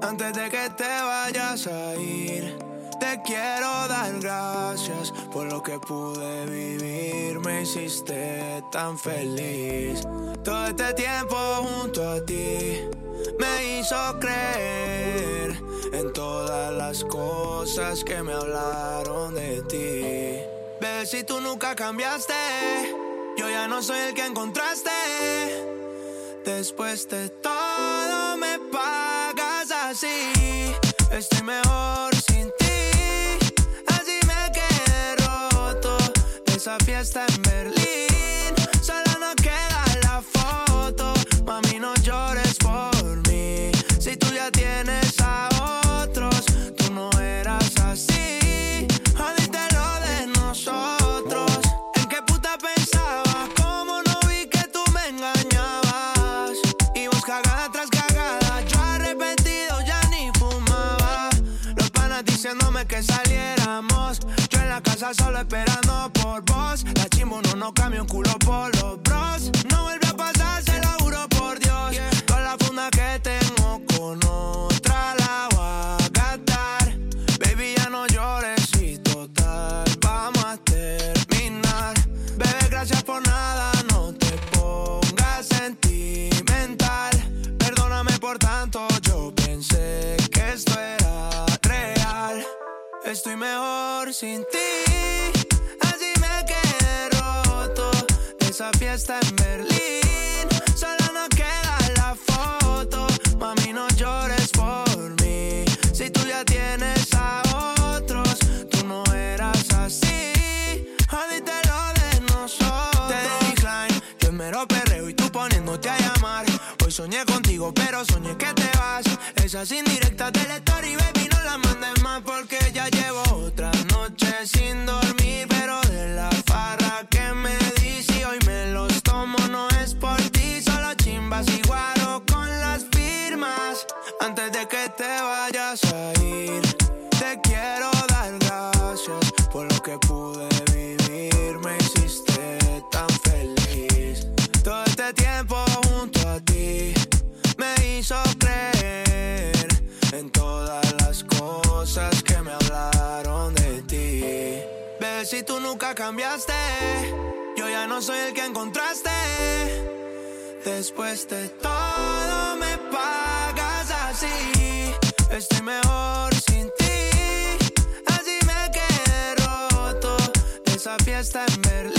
Antes de que te vayas a ir, te quiero dar gracias por lo que pude vivir. Me hiciste tan feliz. Todo este tiempo junto a ti me hizo creer en todas las cosas que me hablaron de ti. Bebé, si tú nunca cambiaste, yo ya no soy el que encontraste. Después de todo me pagas así. Estoy mejor sin ti. Así me quedé roto de esa fiesta en Berlín. Solo nos queda la foto. Mami, no llores por mí. Si tú ya tienes a otros, tú no eras así. Jodiste lo de nosotros. ¿En qué puta pensabas? ¿Cómo no vi que tú me engañabas? Y vos cagada tras cagada. Yo arrepentido ya ni fumaba. Los panas diciéndome que saliéramos. Yo en la casa solo esperando por vos. La chimbo no cambia un culo por los bros. No vuelve a pasar, se lo juro por Dios. Toda la funda que tengo con otra la voy a gastar. Baby, ya no llores y total vamos a terminar. Bebé, gracias por nada, no te pongas sentimental. Perdóname por tanto, yo pensé que esto era real. Estoy mejor sin ti. Así me quedé roto de esa fiesta en Berlín. Solo nos queda la foto. Mami, no llores por mí. Si tú ya tienes a otros, tú no eras así. Jodiste lo de nosotros. Te di decline, yo en mero perreo y tú poniéndote a llamar. Hoy soñé contigo, pero soñé que te vas. Esas indirectas del story, baby, no las mandes más porque ya llevo otra noche sin dormir. Pero de la farra que me di, si hoy me los tomo no es por ti. Solo chimbas y guaro con las firmas. Antes de que te vayas a ir, te quiero dar gracias por lo que pude vivir. Me hiciste tan feliz. Todo este tiempo junto a ti me hizo creer en todas las cosas que me hablaron de ti. Bebé, si tú nunca cambiaste, yo ya no soy el que encontraste. Después de todo me pagas así. Estoy mejor sin ti. Así me quedé roto de esa fiesta en Berlín.